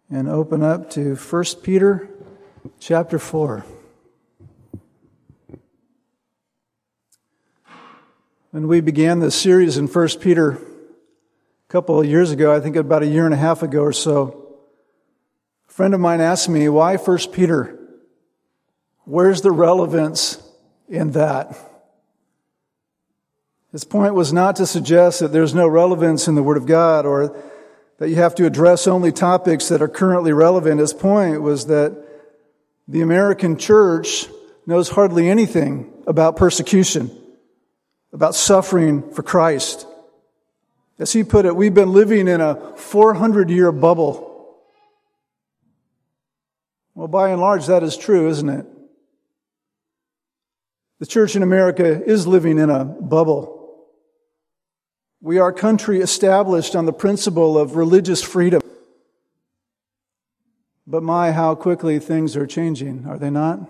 and open up to 1 Peter chapter 4. When we began this series in 1 Peter a couple of years ago, I think about a year and a half ago or so, a friend of mine asked me, why 1 Peter? Where's the relevance in that? His point was not to suggest that there's no relevance in the Word of God or that you have to address only topics that are currently relevant. His point was that the American church knows hardly anything about persecution, about suffering for Christ. As he put it, we've been living in a 400-year bubble. Well, by and large, that is true, isn't it? The church in America is living in a bubble. We are a country established on the principle of religious freedom. But my, how quickly things are changing, are they not?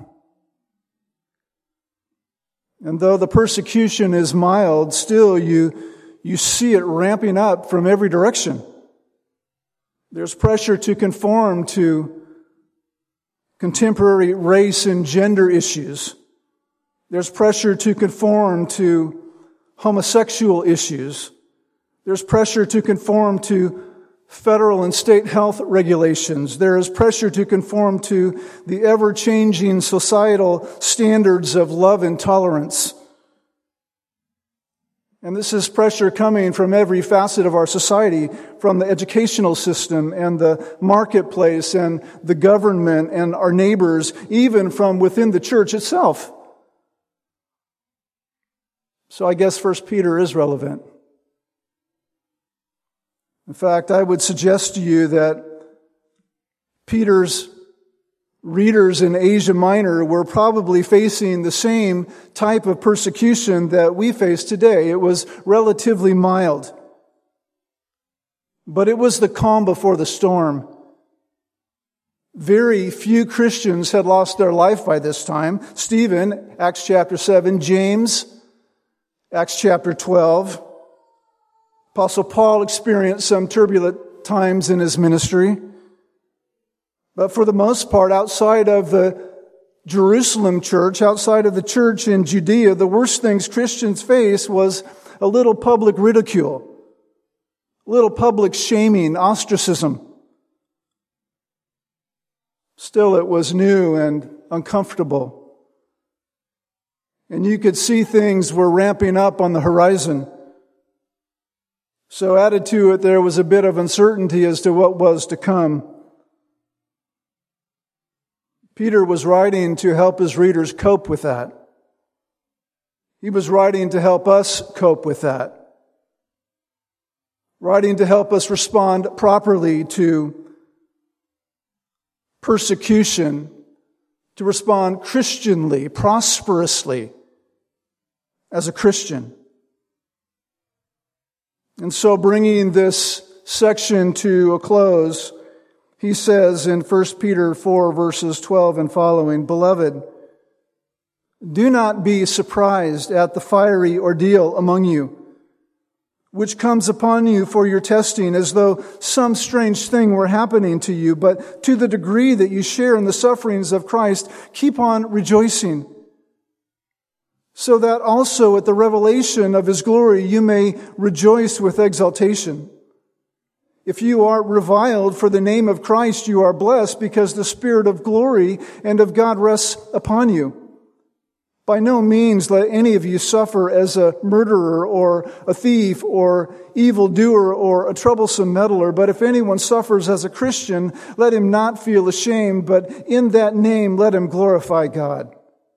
And though the persecution is mild, still you see it ramping up from every direction. There's pressure to conform to contemporary race and gender issues. There's pressure to conform to homosexual issues. There's pressure to conform to federal and state health regulations. There is pressure to conform to the ever-changing societal standards of love and tolerance. And this is pressure coming from every facet of our society, from the educational system and the marketplace and the government and our neighbors, even from within the church itself. So I guess 1 Peter is relevant. In fact, I would suggest to you that Peter's readers in Asia Minor were probably facing the same type of persecution that we face today. It was relatively mild. But it was the calm before the storm. Very few Christians had lost their life by this time. Stephen, Acts chapter 7, James, Acts chapter 12. Apostle Paul experienced some turbulent times in his ministry. But for the most part, outside of the Jerusalem church, outside of the church in Judea, the worst things Christians faced was a little public ridicule, a little public shaming, ostracism. Still, it was new and uncomfortable. And you could see things were ramping up on the horizon. So added to it, there was a bit of uncertainty as to what was to come. Peter was writing to help his readers cope with that. He was writing to help us cope with that. Writing to help us respond properly to persecution, to respond Christianly, prosperously as a Christian. And so bringing this section to a close, he says in 1 Peter 4 verses 12 and following, Beloved, do not be surprised at the fiery ordeal among you, which comes upon you for your testing, as though some strange thing were happening to you. But to the degree that you share in the sufferings of Christ, keep on rejoicing, so that also at the revelation of His glory you may rejoice with exultation. If you are reviled for the name of Christ, you are blessed, because the Spirit of glory and of God rests upon you. By no means let any of you suffer as a murderer or a thief or evildoer or a troublesome meddler, but if anyone suffers as a Christian, let him not feel ashamed, but in that name let him glorify God.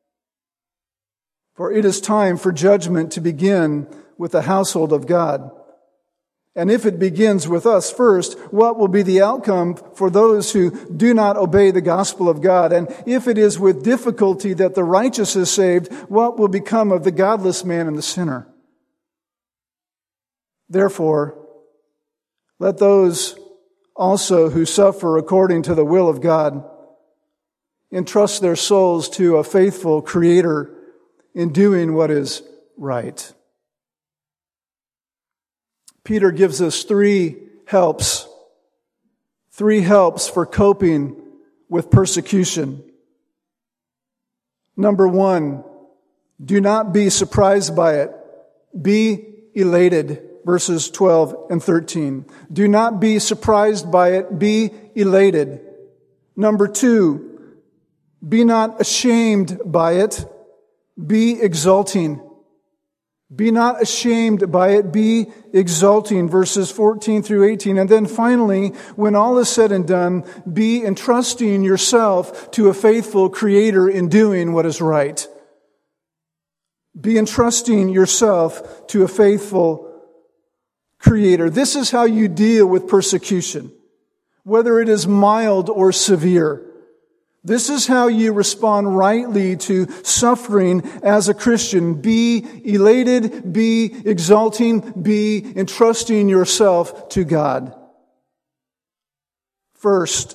For it is time for judgment to begin with the household of God. And if it begins with us first, what will be the outcome for those who do not obey the gospel of God? And if it is with difficulty that the righteous is saved, what will become of the godless man and the sinner? Therefore, let those also who suffer according to the will of God entrust their souls to a faithful Creator in doing what is right. Peter gives us three helps 3 helps for coping with persecution. Number 1, do not be surprised by it. Be elated. Verses 12 and 13. Do not be surprised by it. Be elated. Number 2, be not ashamed by it. Be exulting. Be not ashamed by it. Be exulting. Verses 14 through 18. And then finally, when all is said and done, be entrusting yourself to a faithful Creator in doing what is right. Be entrusting yourself to a faithful Creator. This is how you deal with persecution, whether it is mild or severe. This is how you respond rightly to suffering as a Christian. Be elated, be exulting, be entrusting yourself to God. First,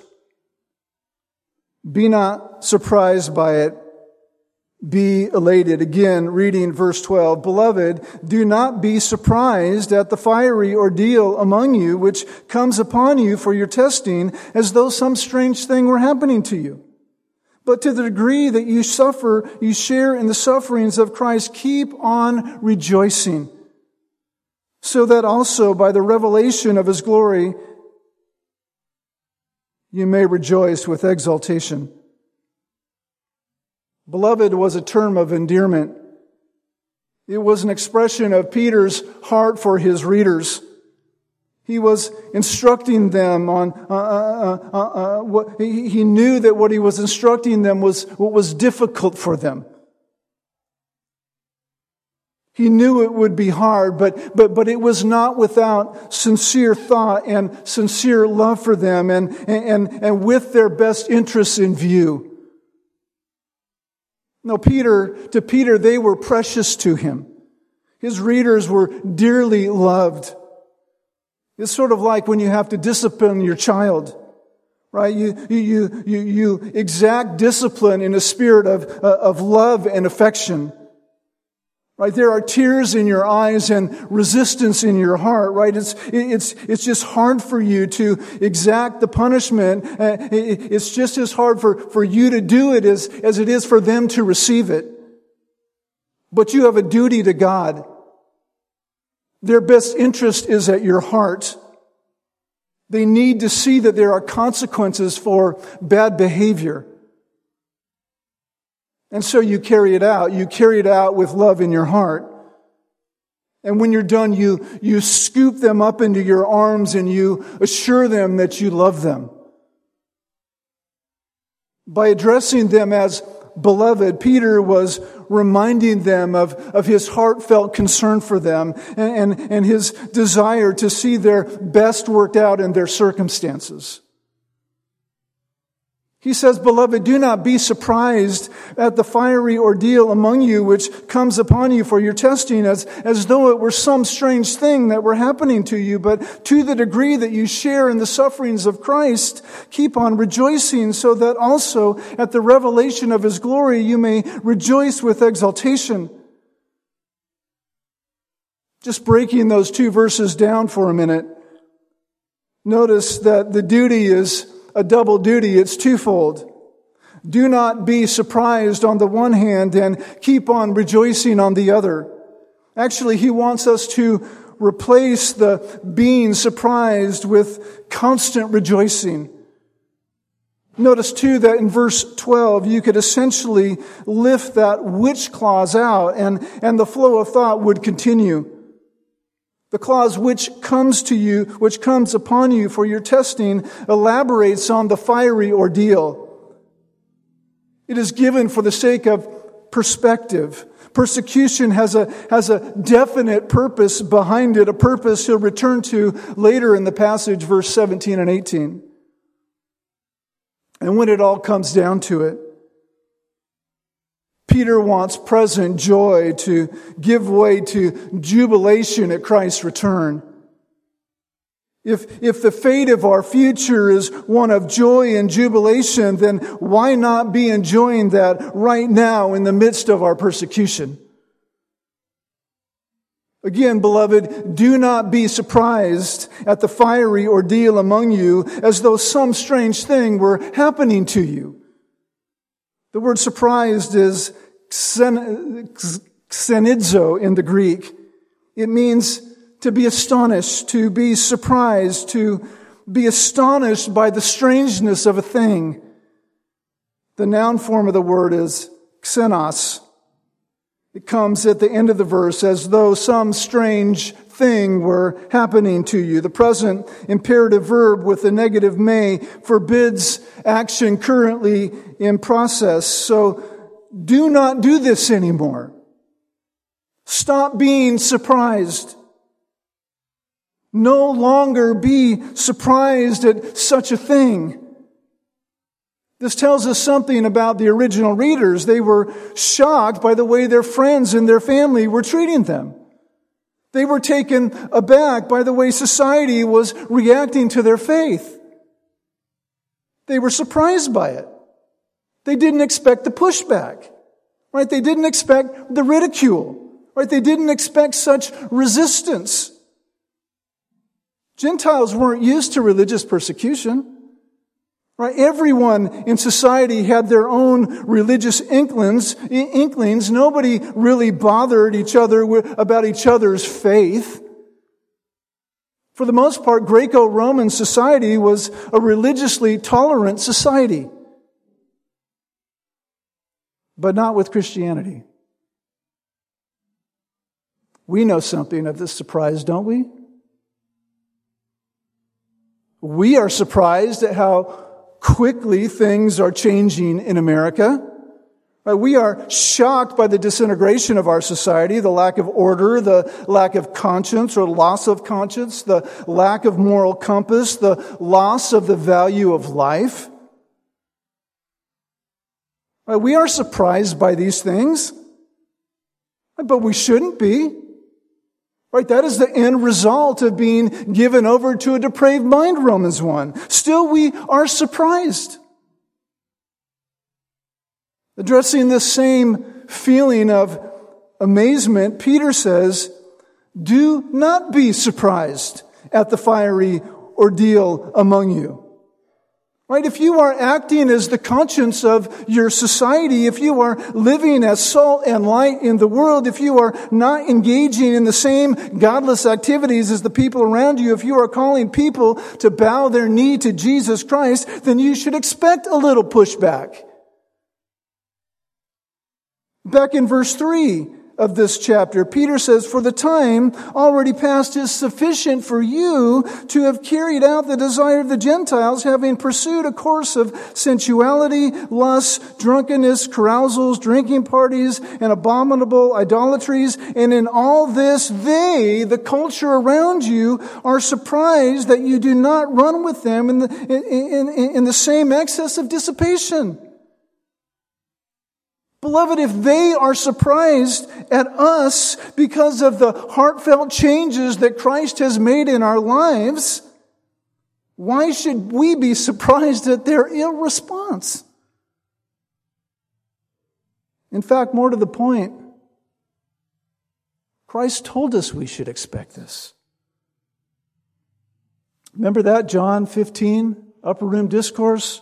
be not surprised by it. Be elated. Again, reading verse 12. Beloved, do not be surprised at the fiery ordeal among you, which comes upon you for your testing, as though some strange thing were happening to you. But to the degree that you suffer, you share in the sufferings of Christ, keep on rejoicing, so that also by the revelation of His glory, you may rejoice with exultation. Beloved was a term of endearment. It was an expression of Peter's heart for his readers. He was instructing them on what he knew that what he was instructing them was what was difficult for them. He knew it would be hard, but it was not without sincere thought and sincere love for them and with their best interests in view. No, to Peter, they were precious to him. His readers were dearly loved. It's sort of like when you have to discipline your child, right? You exact discipline in a spirit of love and affection, right? There are tears in your eyes and resistance in your heart, right? It's just hard for you to exact the punishment. It's just as hard for you to do it as it is for them to receive it. But you have a duty to God. Their best interest is at your heart. They need to see that there are consequences for bad behavior. And so you carry it out. You carry it out with love in your heart. And when you're done, you scoop them up into your arms and you assure them that you love them. By addressing them as beloved, Peter was reminding them of his heartfelt concern for them and his desire to see their best worked out in their circumstances. He says, Beloved, do not be surprised at the fiery ordeal among you which comes upon you for your testing, as though it were some strange thing that were happening to you. But to the degree that you share in the sufferings of Christ, keep on rejoicing, so that also at the revelation of His glory you may rejoice with exultation. Just breaking those 2 verses down for a minute. Notice that the duty is a double duty. It's twofold. Do not be surprised on the one hand and keep on rejoicing on the other. Actually, he wants us to replace the being surprised with constant rejoicing. Notice too that in verse 12 you could essentially lift that which clause out and the flow of thought would continue. The clause which comes to you, which comes upon you for your testing, elaborates on the fiery ordeal. It is given for the sake of perspective. Persecution has a definite purpose behind it, a purpose he'll return to later in the passage, verse 17 and 18. And when it all comes down to it, Peter wants present joy to give way to jubilation at Christ's return. If the fate of our future is one of joy and jubilation, then why not be enjoying that right now in the midst of our persecution? Again, beloved, do not be surprised at the fiery ordeal among you as though some strange thing were happening to you. The word surprised is xenidzo in the Greek. It means to be astonished, to be surprised, to be astonished by the strangeness of a thing. The noun form of the word is xenos. It comes at the end of the verse as though some strange thing were happening to you. The present imperative verb with the negative may forbids action currently in process. So do not do this anymore. Stop being surprised. No longer be surprised at such a thing. This tells us something about the original readers. They were shocked by the way their friends and their family were treating them. They were taken aback by the way society was reacting to their faith. They were surprised by it. They didn't expect the pushback, right? They didn't expect the ridicule, right? They didn't expect such resistance. Gentiles weren't used to religious persecution. Right? Everyone in society had their own religious inklings. Nobody really bothered each other about each other's faith. For the most part, Greco-Roman society was a religiously tolerant society. But not with Christianity. We know something of this surprise, don't we? We are surprised at how quickly things are changing in America. We are shocked by the disintegration of our society, the lack of order, the lack of conscience or loss of conscience, the lack of moral compass, the loss of the value of life. We are surprised by these things, but we shouldn't be. Right, that is the end result of being given over to a depraved mind, Romans 1. Still, we are surprised. Addressing this same feeling of amazement, Peter says, do not be surprised at the fiery ordeal among you. Right? If you are acting as the conscience of your society, if you are living as salt and light in the world, if you are not engaging in the same godless activities as the people around you, if you are calling people to bow their knee to Jesus Christ, then you should expect a little pushback. Back in verse 3 of this chapter, Peter says, for the time already past is sufficient for you to have carried out the desire of the Gentiles, having pursued a course of sensuality, lust, drunkenness, carousals, drinking parties, and abominable idolatries. And in all this, they, the culture around you, are surprised that you do not run with them in the same excess of dissipation. Beloved, if they are surprised at us because of the heartfelt changes that Christ has made in our lives, why should we be surprised at their irresponse? In fact, more to the point, Christ told us we should expect this. Remember that, John 15, Upper Room Discourse?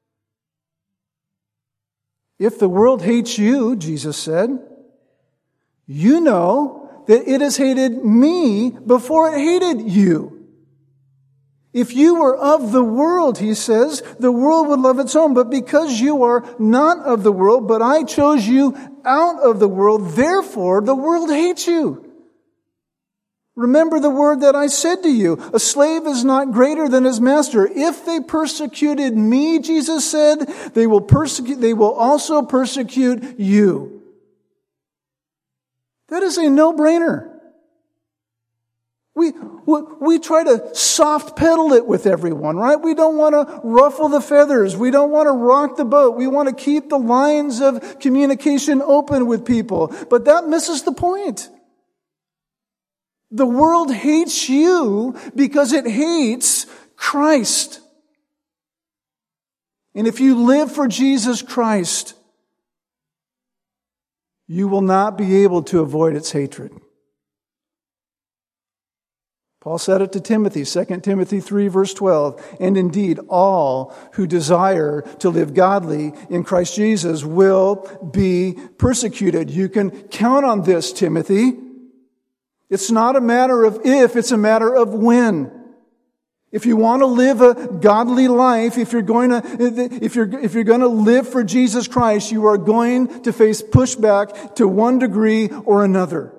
If the world hates you, Jesus said, you know that it has hated me before it hated you. If you were of the world, he says, the world would love its own. But because you are not of the world, but I chose you out of the world, therefore the world hates you. Remember the word that I said to you, a slave is not greater than his master. If they persecuted me, Jesus said, they will also persecute you. That is a no-brainer. We try to soft pedal it with everyone, right? We don't want to ruffle the feathers. We don't want to rock the boat. We want to keep the lines of communication open with people. But that misses the point. The world hates you because it hates Christ. And if you live for Jesus Christ, you will not be able to avoid its hatred. Paul said it to Timothy, 2 Timothy 3, verse 12. And indeed, all who desire to live godly in Christ Jesus will be persecuted. You can count on this, Timothy. It's not a matter of if, it's a matter of when. If you want to live a godly life, if you're going to live for Jesus Christ, you are going to face pushback to one degree or another.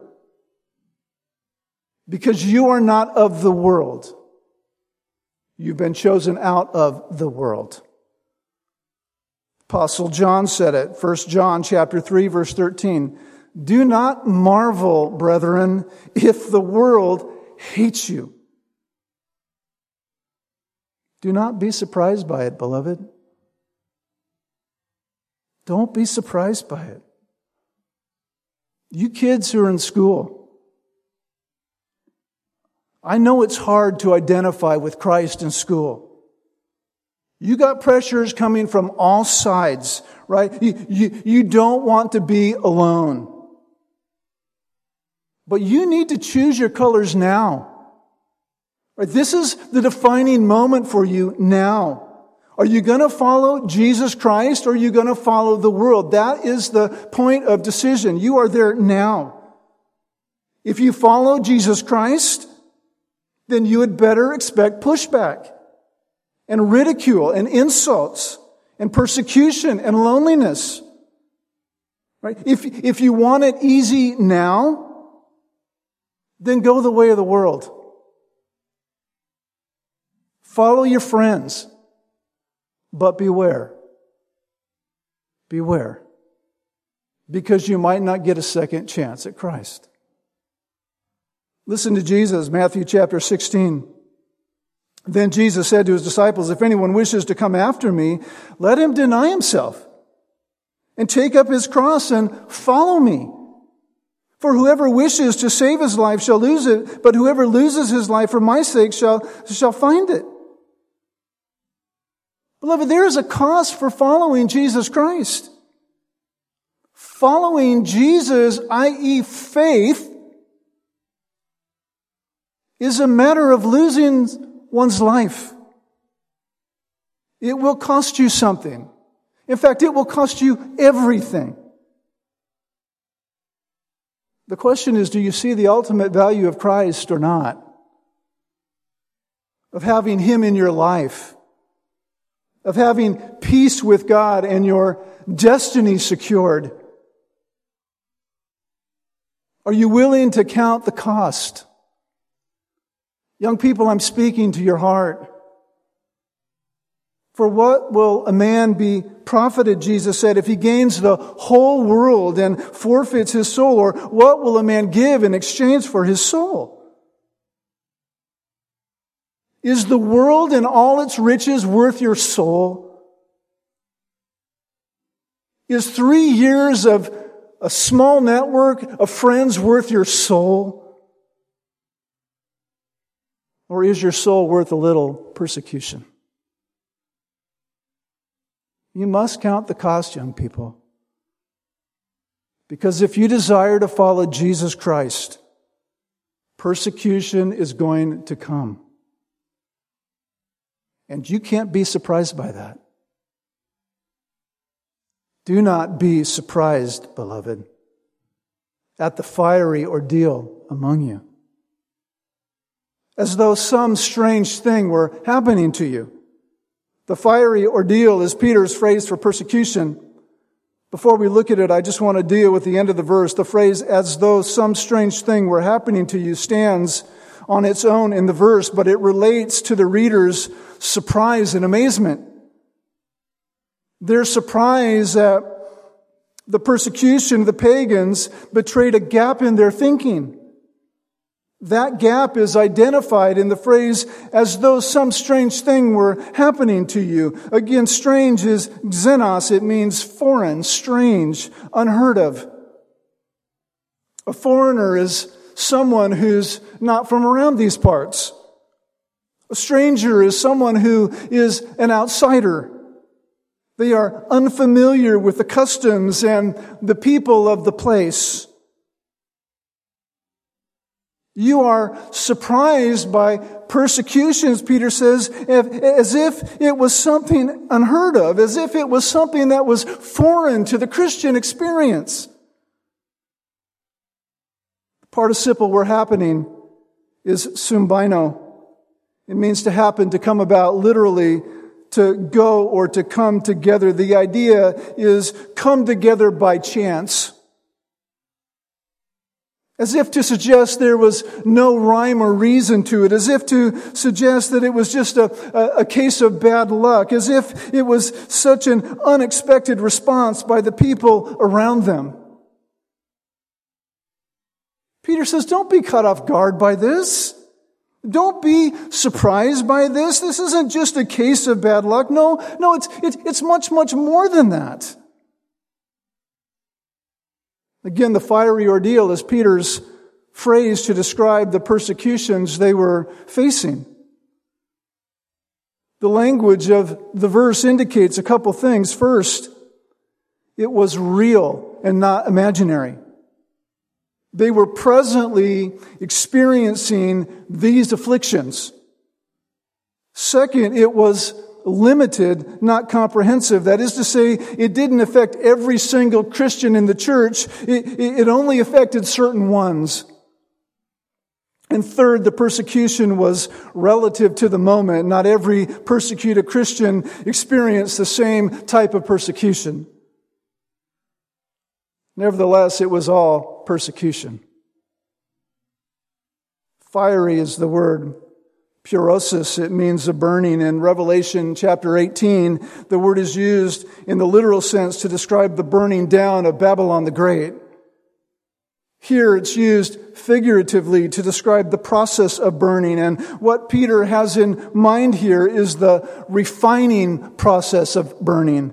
Because you are not of the world. You've been chosen out of the world. Apostle John said it, 1 John chapter 3, verse 13. Do not marvel, brethren, if the world hates you. Do not be surprised by it, beloved. Don't be surprised by it. You kids who are in school, I know it's hard to identify with Christ in school. You got pressures coming from all sides, right? You don't want to be alone. But you need to choose your colors now. Right? This is the defining moment for you now. Are you going to follow Jesus Christ or are you going to follow the world? That is the point of decision. You are there now. If you follow Jesus Christ, then you had better expect pushback and ridicule and insults and persecution and loneliness. Right? If you want it easy now, then go the way of the world. Follow your friends, but beware. Beware. Because you might not get a second chance at Christ. Listen to Jesus, Matthew chapter 16. Then Jesus said to his disciples, if anyone wishes to come after me, let him deny himself and take up his cross and follow me. For whoever wishes to save his life shall lose it, but whoever loses his life for my sake shall find it. Beloved, there is a cost for following Jesus Christ. Following Jesus, i.e. faith, is a matter of losing one's life. It will cost you something. In fact, it will cost you everything. The question is, do you see the ultimate value of Christ or not? Of having Him in your life. Of having peace with God and your destiny secured. Are you willing to count the cost? Young people, I'm speaking to your heart. For what will a man be profited, Jesus said, if he gains the whole world and forfeits his soul? Or what will a man give in exchange for his soul? Is the world and all its riches worth your soul? Is 3 years of a small network of friends worth your soul? Or is your soul worth a little persecution? You must count the cost, young people. Because if you desire to follow Jesus Christ, persecution is going to come. And you can't be surprised by that. Do not be surprised, beloved, at the fiery ordeal among you. As though some strange thing were happening to you. The fiery ordeal is Peter's phrase for persecution. Before we look at it, I just want to deal with the end of the verse. The phrase, as though some strange thing were happening to you, stands on its own in the verse, but it relates to the reader's surprise and amazement. Their surprise at the persecution of the pagans betrayed a gap in their thinking. That gap is identified in the phrase, as though some strange thing were happening to you. Again, strange is xenos. It means foreign, strange, unheard of. A foreigner is someone who's not from around these parts. A stranger is someone who is an outsider. They are unfamiliar with the customs and the people of the place. You are surprised by persecutions, Peter says, as if it was something unheard of, as if it was something that was foreign to the Christian experience. The participle where happening is sumbino. It means to happen, to come about, literally to go or to come together. The idea is come together by chance. As if to suggest there was no rhyme or reason to it. As if to suggest that it was just a case of bad luck. As if it was such an unexpected response by the people around them. Peter says, don't be caught off guard by this. Don't be surprised by this. This isn't just a case of bad luck. No, it's much, much more than that. Again, the fiery ordeal is Peter's phrase to describe the persecutions they were facing. The language of the verse indicates a couple things. First, it was real and not imaginary. They were presently experiencing these afflictions. Second, it was limited, not comprehensive. That is to say, it didn't affect every single Christian in the church. It only affected certain ones. And third, the persecution was relative to the moment. Not every persecuted Christian experienced the same type of persecution. Nevertheless, it was all persecution. Fiery is the word. Purosis, it means a burning. In Revelation chapter 18, the word is used in the literal sense to describe the burning down of Babylon the Great. Here it's used figuratively to describe the process of burning. And what Peter has in mind here is the refining process of burning.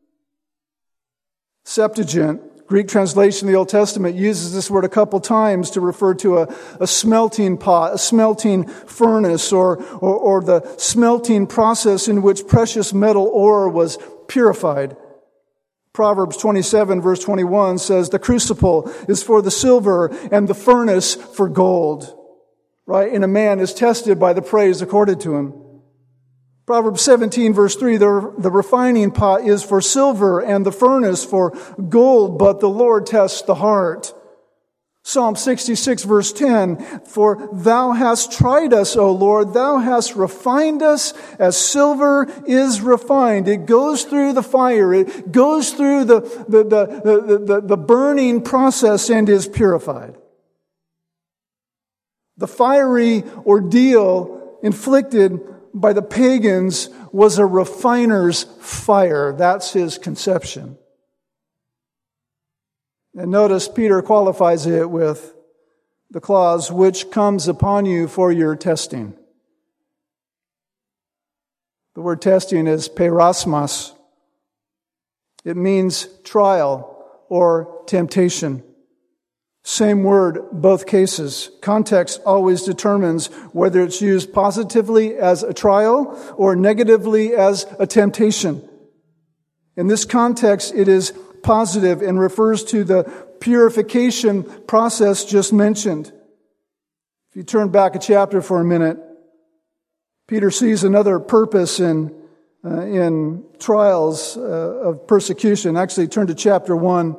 Septuagint, Greek translation of the Old Testament, uses this word a couple times to refer to a smelting pot, a smelting furnace, or the smelting process in which precious metal ore was purified. Proverbs 27 verse 21 says, the crucible is for the silver and the furnace for gold. Right? And a man is tested by the praise accorded to him. Proverbs 17 verse 3, the refining pot is for silver and the furnace for gold, but the Lord tests the heart. Psalm 66 verse 10, for thou hast tried us, O Lord, thou hast refined us as silver is refined. It goes through the fire, it goes through the burning process and is purified. The fiery ordeal inflicted by the pagans was a refiner's fire. That's his conception. And notice Peter qualifies it with the clause, which comes upon you for your testing. The word testing is peirasmos. It means trial or temptation. Same word, both cases. Context always determines whether it's used positively as a trial or negatively as a temptation. In this context, it is positive and refers to the purification process just mentioned. If you turn back a chapter for a minute, Peter sees another purpose in trials of persecution. Actually, turn to chapter 1.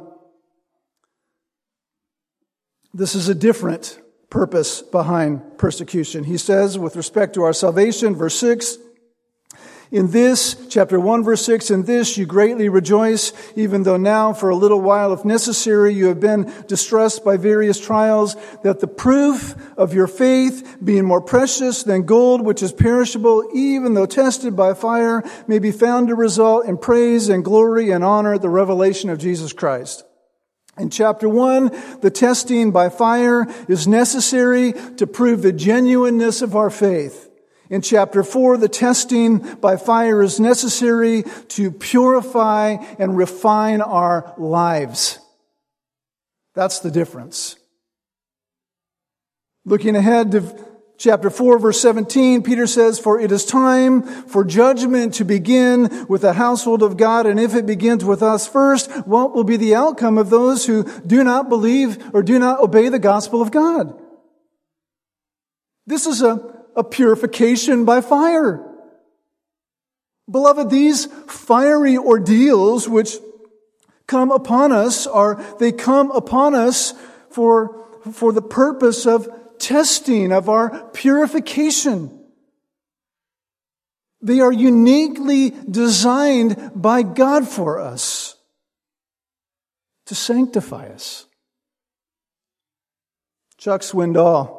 This is a different purpose behind persecution. He says, with respect to our salvation, verse 6, in this, chapter 1, verse 6, in this you greatly rejoice, even though now, for a little while, if necessary, you have been distressed by various trials, that the proof of your faith, being more precious than gold, which is perishable, even though tested by fire, may be found to result in praise and glory and honor at the revelation of Jesus Christ. In chapter 1, the testing by fire is necessary to prove the genuineness of our faith. In chapter 4, the testing by fire is necessary to purify and refine our lives. That's the difference. Looking ahead to chapter 4, verse 17, Peter says, for it is time for judgment to begin with the household of God, and if it begins with us first, what will be the outcome of those who do not believe or do not obey the gospel of God? This is a purification by fire. Beloved, these fiery ordeals which come upon us they come upon us for the purpose of testing, of our purification. They are uniquely designed by God for us to sanctify us. Chuck Swindoll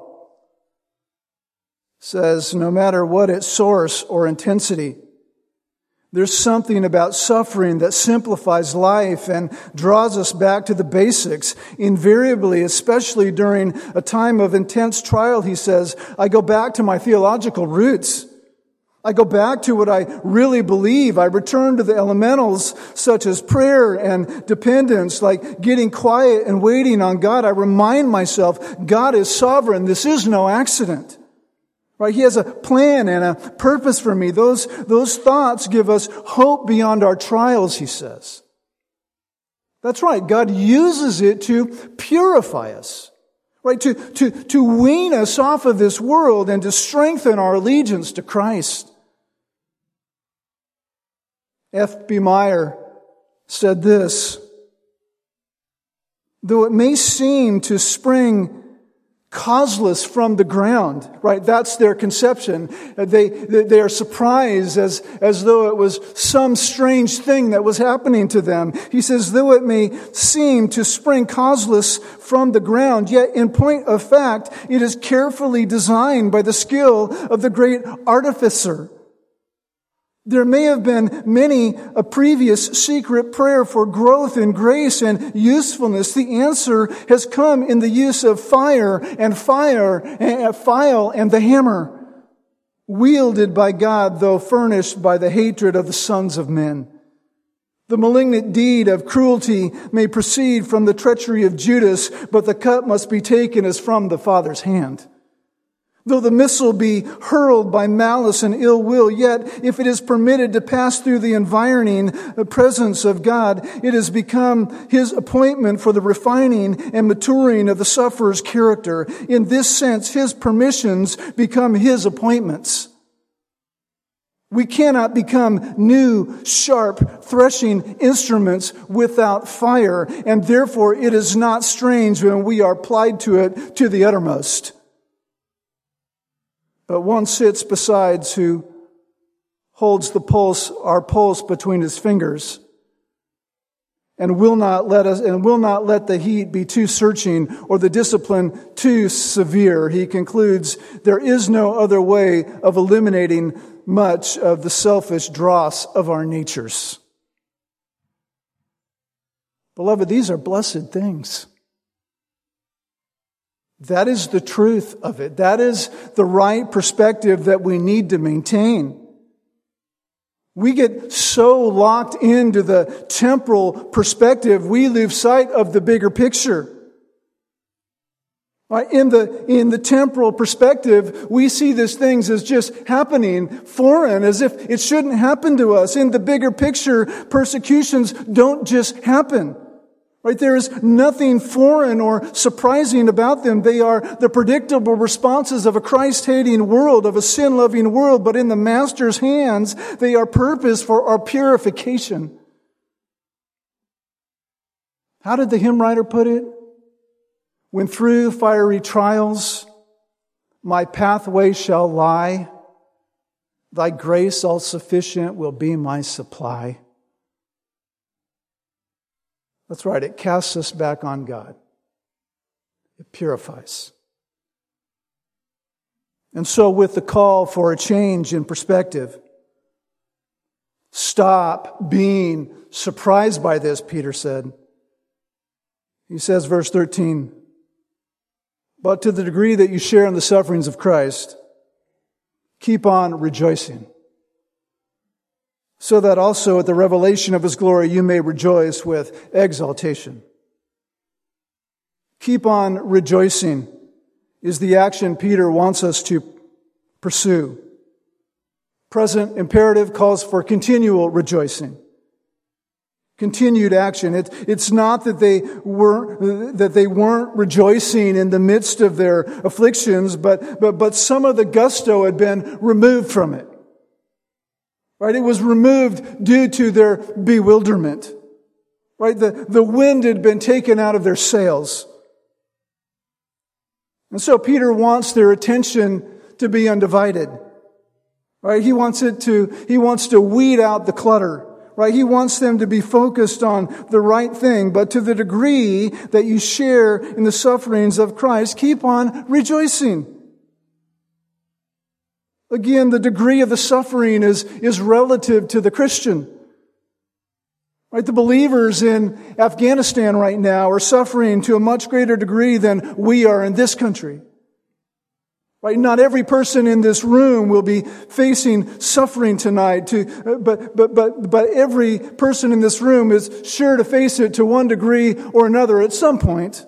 says, no matter what its source or intensity, there's something about suffering that simplifies life and draws us back to the basics. Invariably, especially during a time of intense trial, he says, I go back to my theological roots. I go back to what I really believe. I return to the elementals such as prayer and dependence, like getting quiet and waiting on God. I remind myself, God is sovereign. This is no accident. Right? He has a plan and a purpose for me. Those thoughts give us hope beyond our trials, he says. That's right. God uses it to purify us. Right? To wean us off of this world and to strengthen our allegiance to Christ. F.B. Meyer said this, though it may seem to spring causeless from the ground, right? That's their conception. They are surprised as though it was some strange thing that was happening to them. He says, though it may seem to spring causeless from the ground, yet in point of fact, it is carefully designed by the skill of the great artificer. There may have been many a previous secret prayer for growth in grace and usefulness. The answer has come in the use of fire and file and the hammer, wielded by God, though furnished by the hatred of the sons of men. The malignant deed of cruelty may proceed from the treachery of Judas, but the cup must be taken as from the Father's hand. Though the missile be hurled by malice and ill will, yet if it is permitted to pass through the environing presence of God, it has become His appointment for the refining and maturing of the sufferer's character. In this sense, His permissions become His appointments. We cannot become new, sharp, threshing instruments without fire, and therefore it is not strange when we are applied to it to the uttermost. But one sits besides who holds our pulse between his fingers and will not let the heat be too searching or the discipline too severe. He concludes, there is no other way of eliminating much of the selfish dross of our natures. Beloved, these are blessed things. That is the truth of it. That is the right perspective that we need to maintain. We get so locked into the temporal perspective, we lose sight of the bigger picture. In the temporal perspective, we see these things as just happening foreign, as if it shouldn't happen to us. In the bigger picture, persecutions don't just happen. Right? There is nothing foreign or surprising about them. They are the predictable responses of a Christ-hating world, of a sin-loving world, but in the Master's hands, they are purpose for our purification. How did the hymn writer put it? When through fiery trials my pathway shall lie, Thy grace all sufficient will be my supply. That's right, it casts us back on God. It purifies. And so with the call for a change in perspective, stop being surprised by this, Peter said. He says, verse 13, but to the degree that you share in the sufferings of Christ, keep on rejoicing, so that also at the revelation of His glory you may rejoice with exaltation. Keep on rejoicing is the action Peter wants us to pursue. Present imperative calls for continual rejoicing. Continued action. It's not that they weren't rejoicing in the midst of their afflictions, but some of the gusto had been removed from it. Right? It was removed due to their bewilderment. Right? The wind had been taken out of their sails. And so Peter wants their attention to be undivided. Right? He wants to weed out the clutter. Right? He wants them to be focused on the right thing. But to the degree that you share in the sufferings of Christ, keep on rejoicing. Again, the degree of the suffering is relative to the Christian. Right? The believers in Afghanistan right now are suffering to a much greater degree than we are in this country. Right? Not every person in this room will be facing suffering tonight, but every person in this room is sure to face it to one degree or another at some point.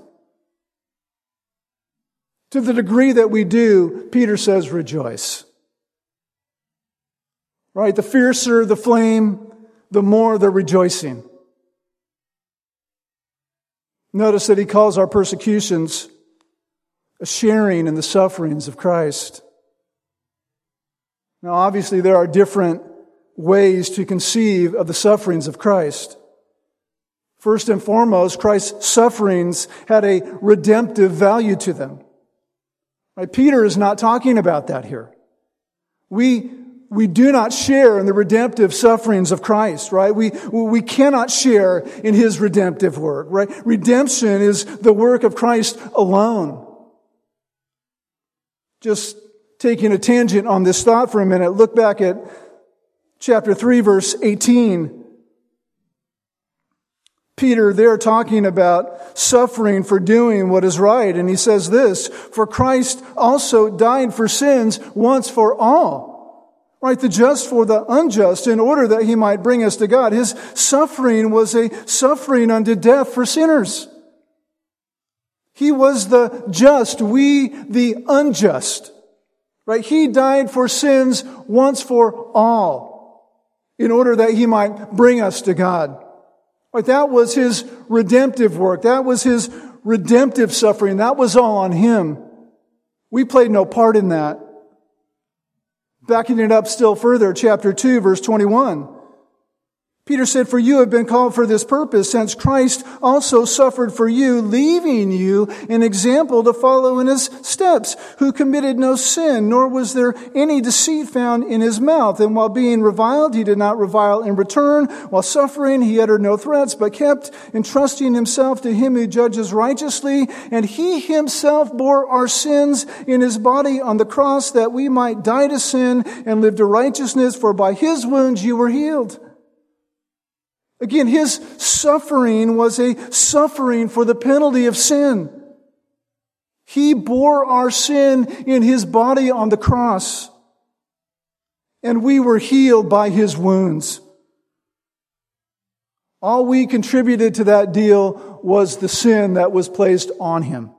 To the degree that we do, Peter says, rejoice. Right? The fiercer the flame, the more the rejoicing. Notice that he calls our persecutions a sharing in the sufferings of Christ. Now, obviously, there are different ways to conceive of the sufferings of Christ. First and foremost, Christ's sufferings had a redemptive value to them. Right? Peter is not talking about that here. We do not share in the redemptive sufferings of Christ, right? We cannot share in His redemptive work, right? Redemption is the work of Christ alone. Just taking a tangent on this thought for a minute, look back at chapter 3, verse 18. Peter there talking about suffering for doing what is right. And he says this, for Christ also died for sins once for all. Right? The just for the unjust in order that He might bring us to God. His suffering was a suffering unto death for sinners. He was the just, we the unjust. Right? He died for sins once for all in order that He might bring us to God. Right? That was His redemptive work. That was His redemptive suffering. That was all on Him. We played no part in that. Backing it up still further, chapter 2, verse 21. Peter said, for you have been called for this purpose, since Christ also suffered for you, leaving you an example to follow in His steps, who committed no sin, nor was there any deceit found in His mouth. And while being reviled, He did not revile in return. While suffering, He uttered no threats, but kept entrusting Himself to Him who judges righteously. And He Himself bore our sins in His body on the cross, that we might die to sin and live to righteousness, for by His wounds you were healed. Again, His suffering was a suffering for the penalty of sin. He bore our sin in His body on the cross, and we were healed by His wounds. All we contributed to that deal was the sin that was placed on Him.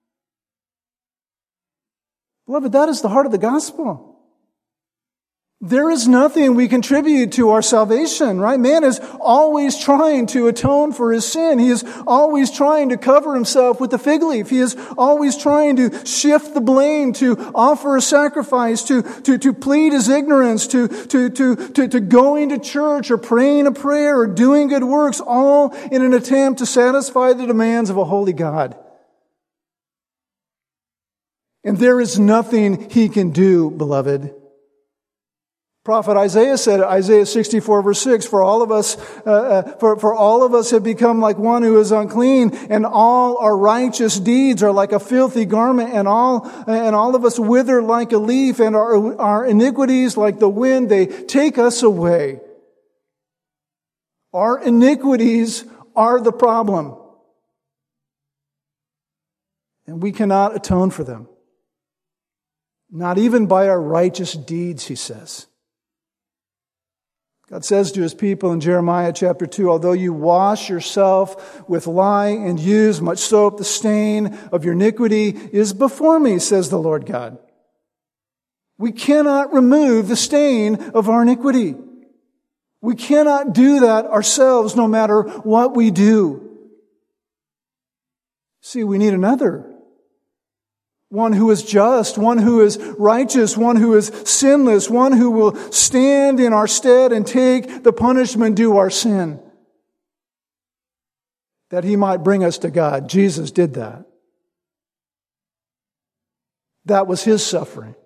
Beloved, that is the heart of the gospel. There is nothing we contribute to our salvation, right? Man is always trying to atone for his sin. He is always trying to cover himself with the fig leaf. He is always trying to shift the blame, to offer a sacrifice, to plead his ignorance, to going to church or praying a prayer or doing good works, all in an attempt to satisfy the demands of a holy God. And there is nothing he can do, beloved. Prophet Isaiah said, Isaiah 64 verse 6, for all of us have become like one who is unclean, and all our righteous deeds are like a filthy garment, and all of us wither like a leaf, and our iniquities like the wind, they take us away. Our iniquities are the problem. And we cannot atone for them. Not even by our righteous deeds, he says. God says to His people in Jeremiah chapter 2, although you wash yourself with lye and use much soap, the stain of your iniquity is before me, says the Lord God. We cannot remove the stain of our iniquity. We cannot do that ourselves no matter what we do. See, we need another. One who is just, one who is righteous, one who is sinless, one who will stand in our stead and take the punishment due our sin, that He might bring us to God. Jesus did that. That was His suffering.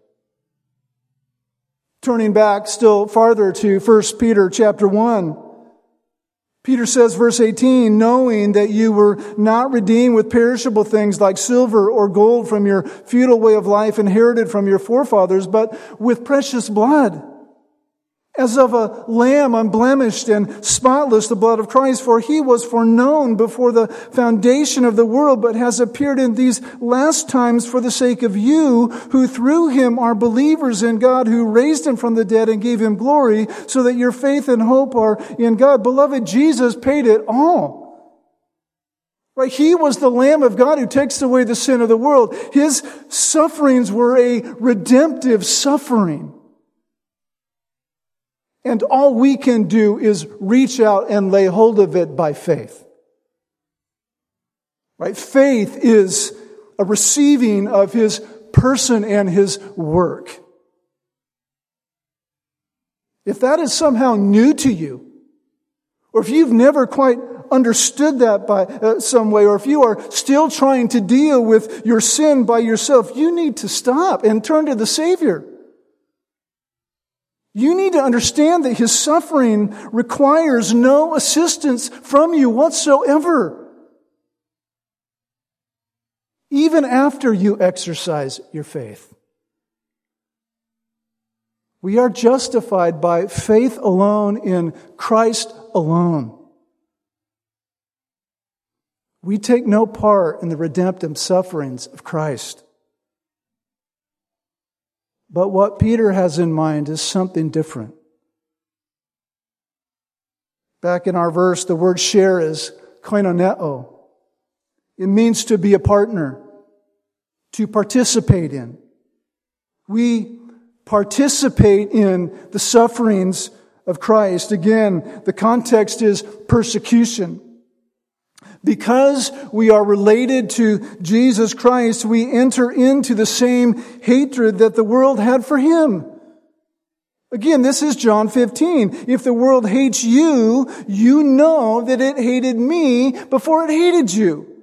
Turning back still farther to 1 Peter chapter 1. Peter says, verse 18, knowing that you were not redeemed with perishable things like silver or gold from your futile way of life inherited from your forefathers, but with precious blood, as of a lamb unblemished and spotless, the blood of Christ. For He was foreknown before the foundation of the world, but has appeared in these last times for the sake of you, who through Him are believers in God, who raised Him from the dead and gave Him glory, so that your faith and hope are in God. Beloved, Jesus paid it all. Right? He was the Lamb of God who takes away the sin of the world. His sufferings were a redemptive suffering. And all we can do is reach out and lay hold of it by faith. Right? Faith is a receiving of His person and His work. If that is somehow new to you, or if you've never quite understood that by some way, or if you are still trying to deal with your sin by yourself, you need to stop and turn to the Savior. You need to understand that His suffering requires no assistance from you whatsoever, even after you exercise your faith. We are justified by faith alone in Christ alone. We take no part in the redemptive sufferings of Christ. But what Peter has in mind is something different. Back in our verse, the word share is koinoneo. It means to be a partner, to participate in. We participate in the sufferings of Christ. Again, the context is persecution. Because we are related to Jesus Christ, we enter into the same hatred that the world had for Him. Again, this is John 15. If the world hates you, you know that it hated me before it hated you.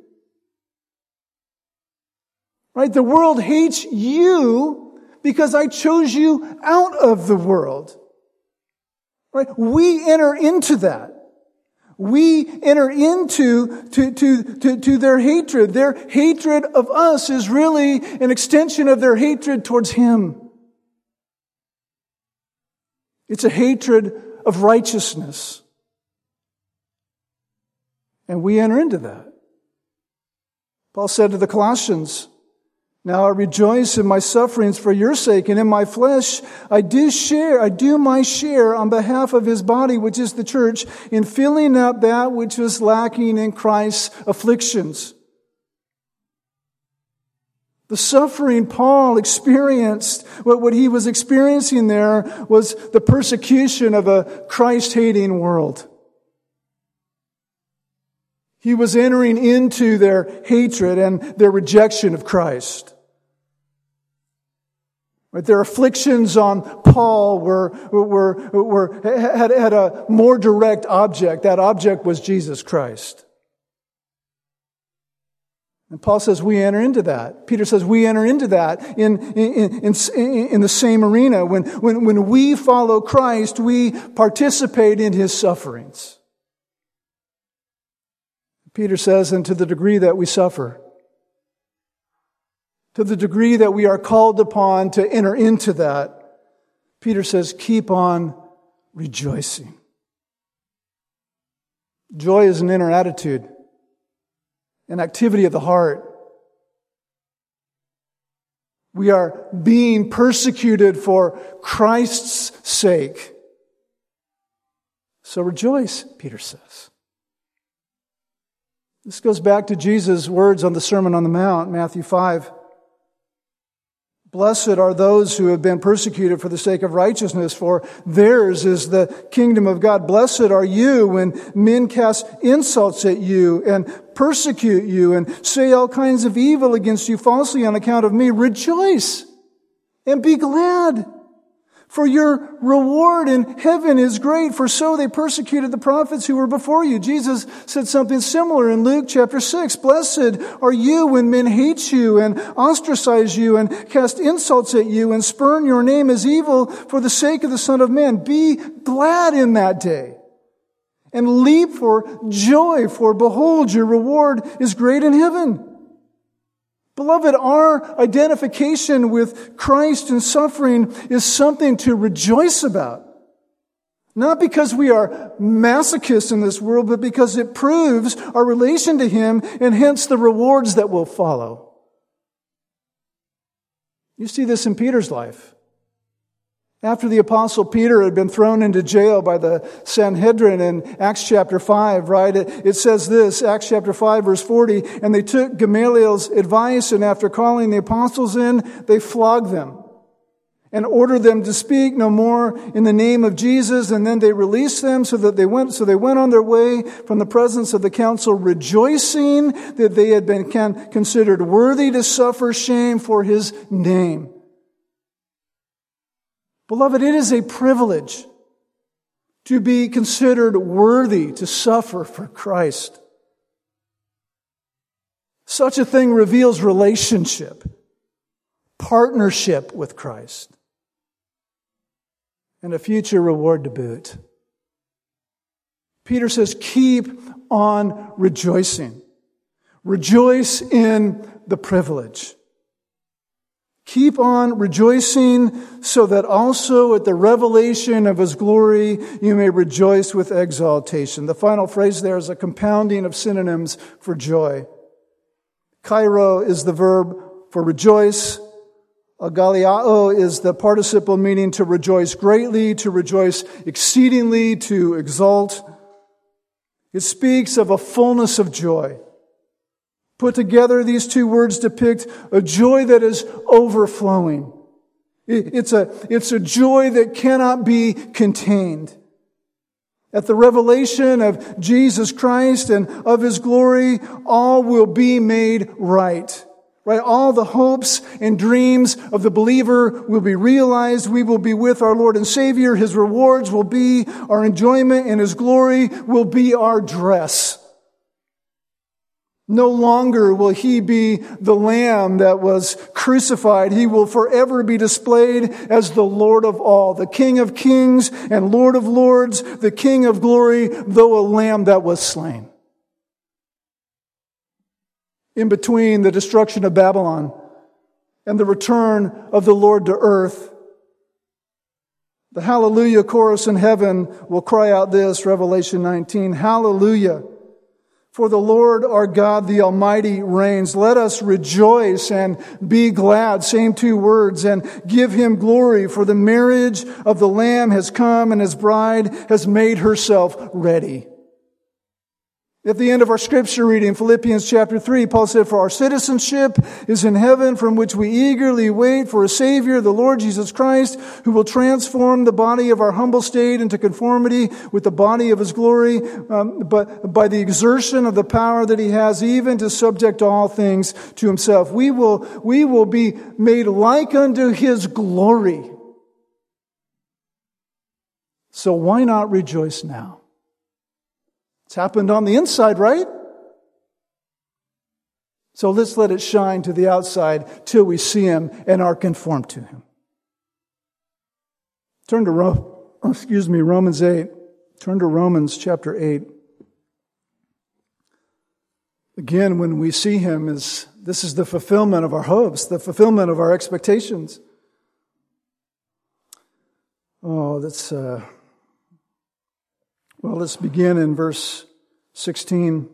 Right? The world hates you because I chose you out of the world. Right? We enter into that. We enter into their hatred. Their hatred of us is really an extension of their hatred towards Him. It's a hatred of righteousness. And we enter into that. Paul said to the Colossians, now I rejoice in my sufferings for your sake, and in my flesh I do my share on behalf of His body, which is the church, in filling up that which was lacking in Christ's afflictions. The suffering Paul experienced, what he was experiencing there was the persecution of a Christ-hating world. He was entering into their hatred and their rejection of Christ. Their afflictions on Paul had a more direct object. That object was Jesus Christ. And Paul says we enter into that. Peter says we enter into that in the same arena. When we follow Christ, we participate in His sufferings. Peter says, and to the degree that we suffer, to the degree that we are called upon to enter into that, Peter says, keep on rejoicing. Joy is an inner attitude, an activity of the heart. We are being persecuted for Christ's sake. So rejoice, Peter says. This goes back to Jesus' words on the Sermon on the Mount, Matthew 5. Blessed are those who have been persecuted for the sake of righteousness, for theirs is the kingdom of God. Blessed are you when men cast insults at you and persecute you and say all kinds of evil against you falsely on account of me. Rejoice and be glad, for your reward in heaven is great, for so they persecuted the prophets who were before you. Jesus said something similar in Luke chapter 6. Blessed are you when men hate you and ostracize you and cast insults at you and spurn your name as evil for the sake of the Son of Man. Be glad in that day and leap for joy, for behold, your reward is great in heaven. Beloved, our identification with Christ and suffering is something to rejoice about. Not because we are masochists in this world, but because it proves our relation to Him and hence the rewards that will follow. You see this in Peter's life. After the Apostle Peter had been thrown into jail by the Sanhedrin in Acts chapter 5, right? It says this, Acts chapter 5, verse 40, and they took Gamaliel's advice, and after calling the apostles in, they flogged them and ordered them to speak no more in the name of Jesus, and then they released them so they went on their way from the presence of the council, rejoicing that they had been considered worthy to suffer shame for His name. Beloved, it is a privilege to be considered worthy to suffer for Christ. Such a thing reveals relationship, partnership with Christ, and a future reward to boot. Peter says, keep on rejoicing. Rejoice in the privilege. Keep on rejoicing so that also at the revelation of His glory you may rejoice with exaltation. The final phrase there is a compounding of synonyms for joy. Kairo is the verb for rejoice. Agaliao is the participle meaning to rejoice greatly, to rejoice exceedingly, to exult. It speaks of a fullness of joy. Put together, these two words depict a joy that is overflowing. It's a joy that cannot be contained. At the revelation of Jesus Christ and of His glory, all will be made right. Right? All the hopes and dreams of the believer will be realized. We will be with our Lord and Savior. His rewards will be our enjoyment, and His glory will be our dress. No longer will He be the Lamb that was crucified. He will forever be displayed as the Lord of all, the King of kings and Lord of lords, the King of glory, though a Lamb that was slain. In between the destruction of Babylon and the return of the Lord to earth, the Hallelujah chorus in heaven will cry out this, Revelation 19, Hallelujah! For the Lord our God, the Almighty, reigns. Let us rejoice and be glad, same two words, and give Him glory, for the marriage of the Lamb has come and His bride has made herself ready. At the end of our scripture reading, Philippians chapter 3, Paul said, for our citizenship is in heaven, from which we eagerly wait for a Savior, the Lord Jesus Christ, who will transform the body of our humble state into conformity with the body of His glory, but by the exertion of the power that He has, even to subject all things to Himself. We will be made like unto His glory. So why not rejoice now? It's happened on the inside, right? So let's let it shine to the outside till we see Him and are conformed to Him. Turn to Romans 8. Turn to Romans chapter 8. Again, when we see Him, this is the fulfillment of our hopes, the fulfillment of our expectations. Oh, let's begin in verse 16.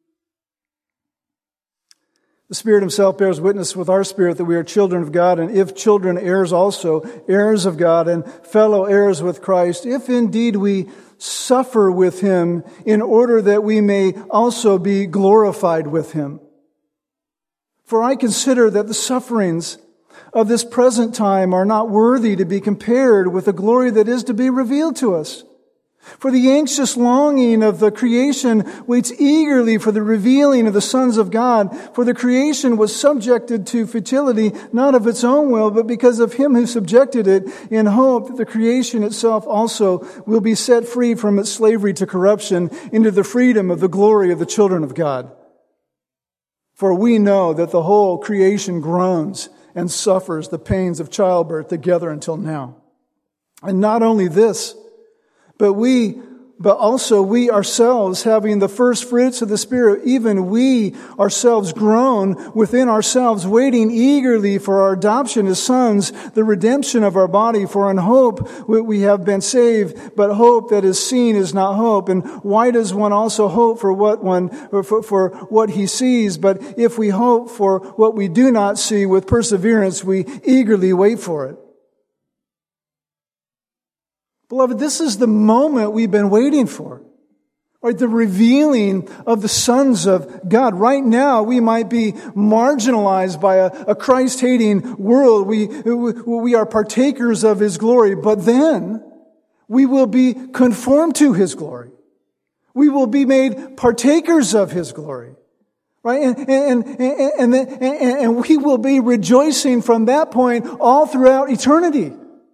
The Spirit Himself bears witness with our spirit that we are children of God, and if children, heirs also, heirs of God, and fellow heirs with Christ, if indeed we suffer with Him, in order that we may also be glorified with Him. For I consider that the sufferings of this present time are not worthy to be compared with the glory that is to be revealed to us. For the anxious longing of the creation waits eagerly for the revealing of the sons of God. For the creation was subjected to futility, not of its own will, but because of him who subjected it, in hope that the creation itself also will be set free from its slavery to corruption into the freedom of the glory of the children of God. For we know that the whole creation groans and suffers the pains of childbirth together until now. And not only this, but also we ourselves, having the first fruits of the Spirit, even we ourselves groan within ourselves, waiting eagerly for our adoption as sons, the redemption of our body. For in hope we have been saved, but hope that is seen is not hope. And why does one also hope for what he sees? But if we hope for what we do not see with perseverance, we eagerly wait for it. Beloved, this is the moment we've been waiting for. Right? The revealing of the sons of God. Right now, we might be marginalized by a Christ-hating world. We are partakers of His glory, but then we will be conformed to His glory. We will be made partakers of His glory. Right? And we will be rejoicing from that point all throughout eternity.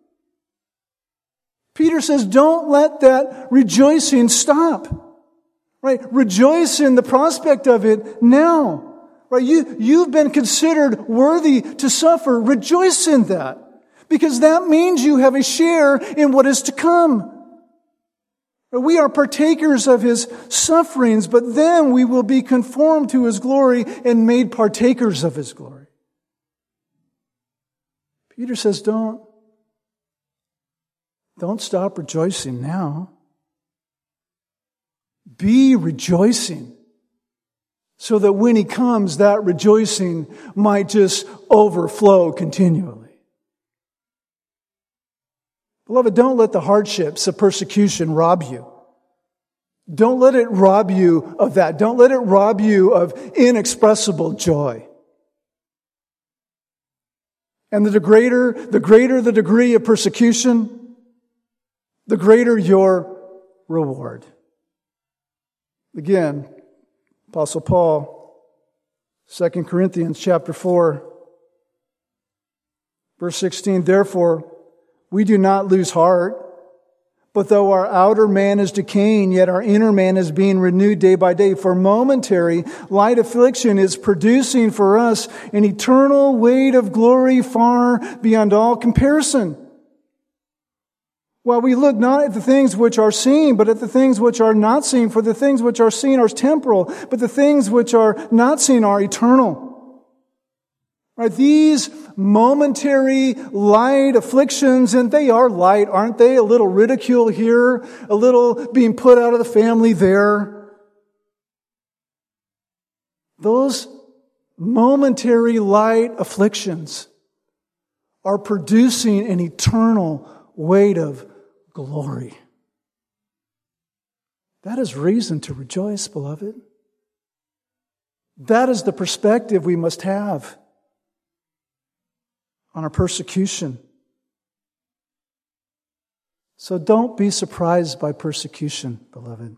Peter says, don't let that rejoicing stop. Right? Rejoice in the prospect of it now. Right? You've been considered worthy to suffer. Rejoice in that. Because that means you have a share in what is to come. We are partakers of His sufferings, but then we will be conformed to His glory and made partakers of His glory. Peter says, don't stop rejoicing now. Be rejoicing so that when He comes, that rejoicing might just overflow continually. Beloved, don't let the hardships of persecution rob you. Don't let it rob you of that. Don't let it rob you of inexpressible joy. And the greater the degree of persecution, the greater your reward. Again, Apostle Paul, 2 Corinthians chapter 4, verse 16, therefore, we do not lose heart, but though our outer man is decaying, yet our inner man is being renewed day by day. For momentary light affliction is producing for us an eternal weight of glory far beyond all comparison. While we look not at the things which are seen, but at the things which are not seen. For the things which are seen are temporal, but the things which are not seen are eternal. Right? These momentary light afflictions, and they are light, aren't they? A little ridicule here, a little being put out of the family there. Those momentary light afflictions are producing an eternal weight of glory. That is reason to rejoice, beloved. That is the perspective we must have on our persecution. So don't be surprised by persecution, beloved.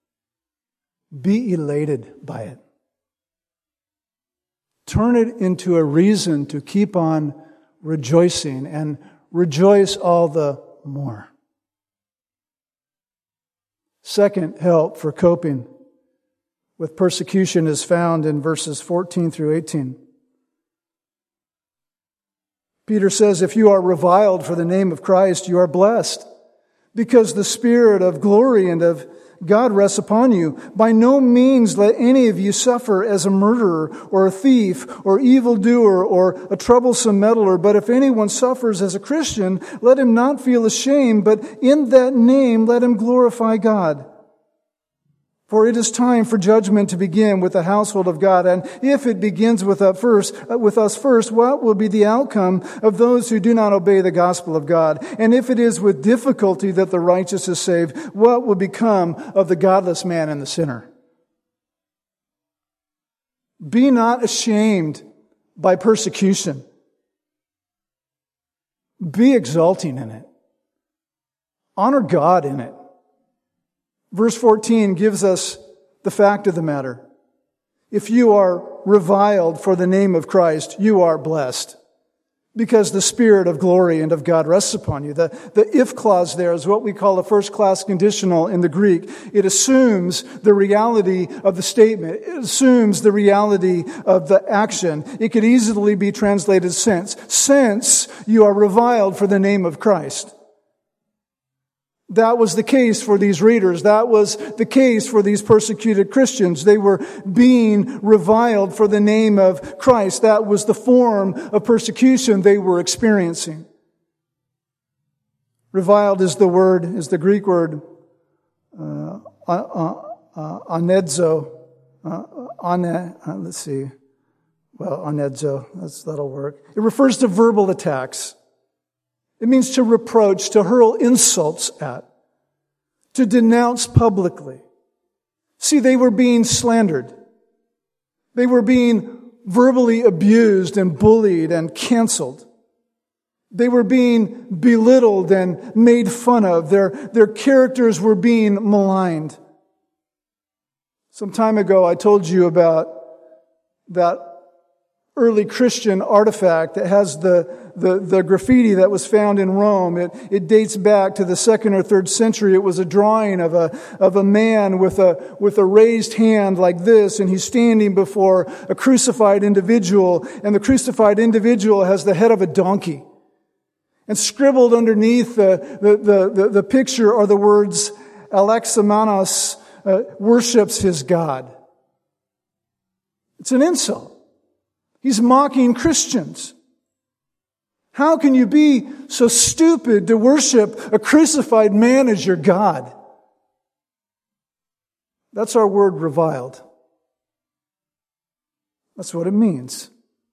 Be elated by it. Turn it into a reason to keep on rejoicing, and rejoice all the more. Second help for coping with persecution is found in verses 14 through 18. Peter says, if you are reviled for the name of Christ, you are blessed, because the Spirit of glory and of God rests upon you. By no means let any of you suffer as a murderer or a thief or evildoer or a troublesome meddler. But if anyone suffers as a Christian, let him not feel ashamed, but in that name let him glorify God. For it is time for judgment to begin with the household of God. And if it begins with us first, what will be the outcome of those who do not obey the gospel of God? And if it is with difficulty that the righteous is saved, what will become of the godless man and the sinner? Be not ashamed by persecution. Be exulting in it. Honor God in it. Verse 14 gives us the fact of the matter. If you are reviled for the name of Christ, you are blessed, because the Spirit of glory and of God rests upon you. The if clause there is what we call a first-class conditional in the Greek. It assumes the reality of the statement. It assumes the reality of the action. It could easily be translated since. Since you are reviled for the name of Christ. That was the case for these readers. That was the case for these persecuted Christians. They were being reviled for the name of Christ. That was the form of persecution they were experiencing. Reviled is the Greek word anedzo. Anedzo. That'll work. It refers to verbal attacks. It means to reproach, to hurl insults at, to denounce publicly. See, they were being slandered. They were being verbally abused and bullied and canceled. They were being belittled and made fun of. Their characters were being maligned. Some time ago, I told you about that early Christian artifact that has the graffiti that was found in Rome. It dates back to the 2nd or 3rd century. It was a drawing of a man with a raised hand like this, and he's standing before a crucified individual, and the crucified individual has the head of a donkey. And scribbled underneath the picture are the words, Alexamenos worships his God. It's an insult. He's mocking Christians. How can you be so stupid to worship a crucified man as your God? That's our word, reviled. That's what it means.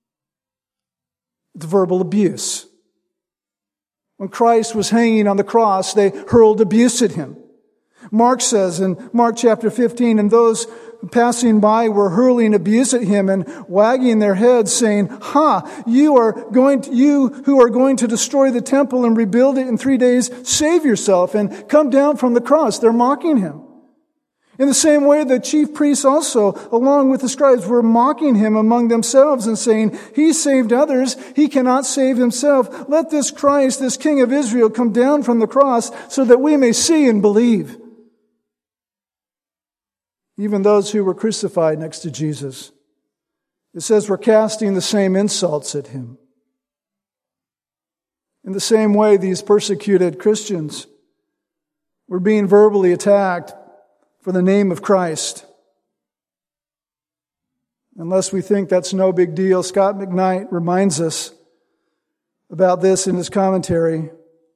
It's verbal abuse. When Christ was hanging on the cross, they hurled abuse at him. Mark says in Mark chapter 15, and those passing by were hurling abuse at him and wagging their heads, saying, you who are going to destroy the temple and rebuild it in 3 days, save yourself and come down from the cross. They're mocking him. In the same way, the chief priests also, along with the scribes, were mocking him among themselves and saying, he saved others, he cannot save himself. Let this Christ, this King of Israel, come down from the cross so that we may see and believe. Even those who were crucified next to Jesus, it says, were casting the same insults at him. In the same way, these persecuted Christians were being verbally attacked for the name of Christ. Unless we think that's no big deal, Scott McKnight reminds us about this in his commentary.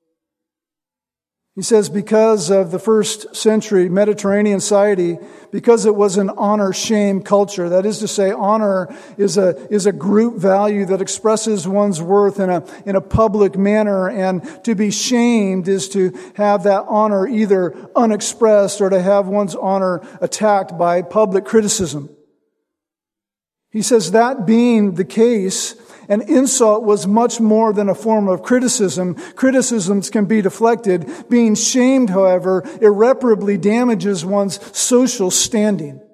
He says, because of the first century Mediterranean society, because it was an honor-shame culture, that is to say, honor is a group value that expresses one's worth in a public manner, and to be shamed is to have that honor either unexpressed or to have one's honor attacked by public criticism. He says that being the case, an insult was much more than a form of criticism. Criticisms can be deflected. Being shamed, however, irreparably damages one's social standing.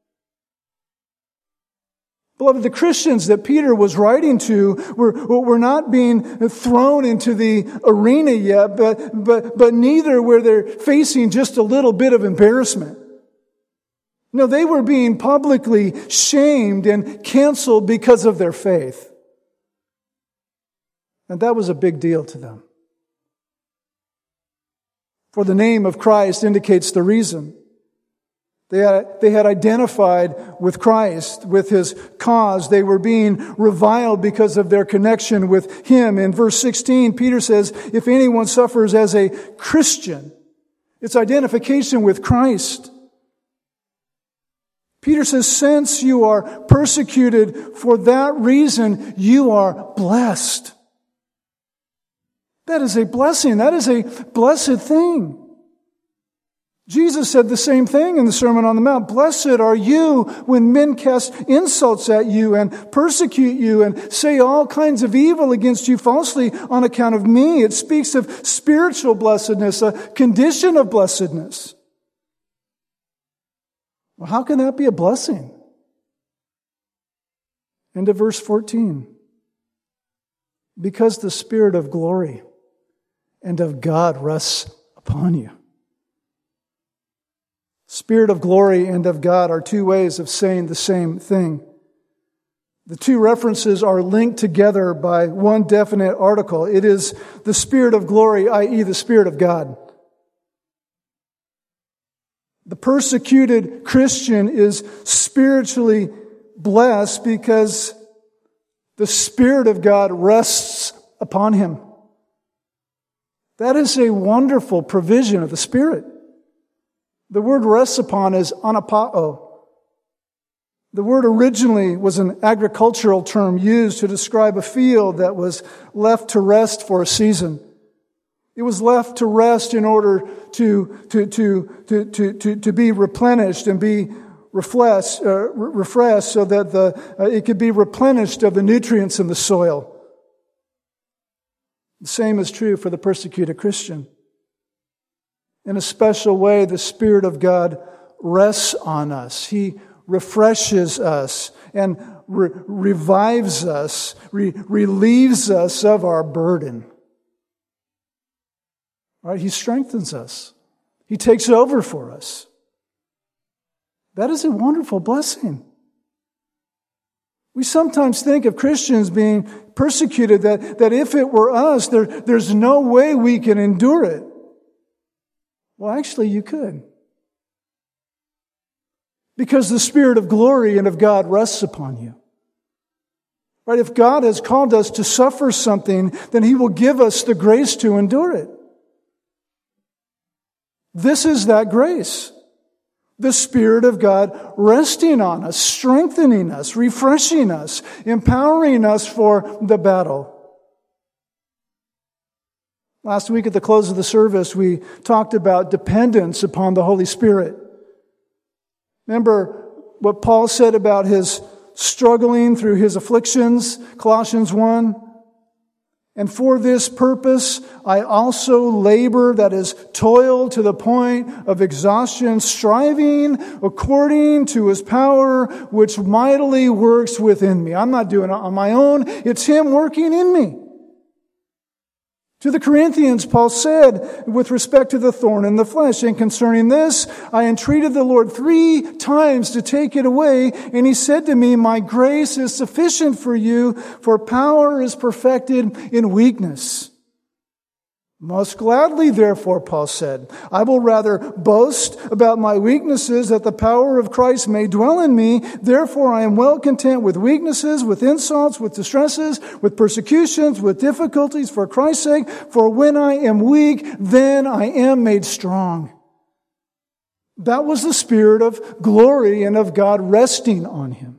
Beloved, the Christians that Peter was writing to were not being thrown into the arena yet, but neither were they facing just a little bit of embarrassment. No, they were being publicly shamed and canceled because of their faith. And that was a big deal to them. For the name of Christ indicates the reason. They had identified with Christ, with His cause. They were being reviled because of their connection with Him. In verse 16, Peter says, if anyone suffers as a Christian, it's identification with Christ. Peter says, since you are persecuted for that reason, you are blessed. That is a blessing. That is a blessed thing. Jesus said the same thing in the Sermon on the Mount. Blessed are you when men cast insults at you and persecute you and say all kinds of evil against you falsely on account of me. It speaks of spiritual blessedness, a condition of blessedness. Well, how can that be a blessing? Into verse 14. Because the Spirit of glory and of God rests upon you. Spirit of glory and of God are two ways of saying the same thing. The two references are linked together by one definite article. It is the Spirit of glory, i.e. the Spirit of God. The persecuted Christian is spiritually blessed because the Spirit of God rests upon him. That is a wonderful provision of the Spirit. The word rests upon is anapao. The word originally was an agricultural term used to describe a field that was left to rest for a season. It was left to rest in order to be replenished and be refreshed so that it could be replenished of the nutrients in the soil. The same is true for the persecuted Christian. In a special way, the Spirit of God rests on us. He refreshes us and revives us, relieves us of our burden. Right? He strengthens us. He takes over for us. That is a wonderful blessing. We sometimes think of Christians being persecuted that if it were us, there's no way we can endure it. Well, actually, you could. Because the Spirit of glory and of God rests upon you. Right? If God has called us to suffer something, then He will give us the grace to endure it. This is that grace. The Spirit of God resting on us, strengthening us, refreshing us, empowering us for the battle. Last week at the close of the service, we talked about dependence upon the Holy Spirit. Remember what Paul said about his struggling through his afflictions, Colossians 1. And for this purpose, I also labor, that is, toil to the point of exhaustion, striving according to His power, which mightily works within me. I'm not doing it on my own. It's Him working in me. To the Corinthians, Paul said, with respect to the thorn in the flesh, and concerning this, I entreated the Lord 3 times to take it away, and He said to me, my grace is sufficient for you, for power is perfected in weakness. Most gladly, therefore, Paul said, I will rather boast about my weaknesses that the power of Christ may dwell in me. Therefore, I am well content with weaknesses, with insults, with distresses, with persecutions, with difficulties for Christ's sake. For when I am weak, then I am made strong. That was the Spirit of glory and of God resting on him.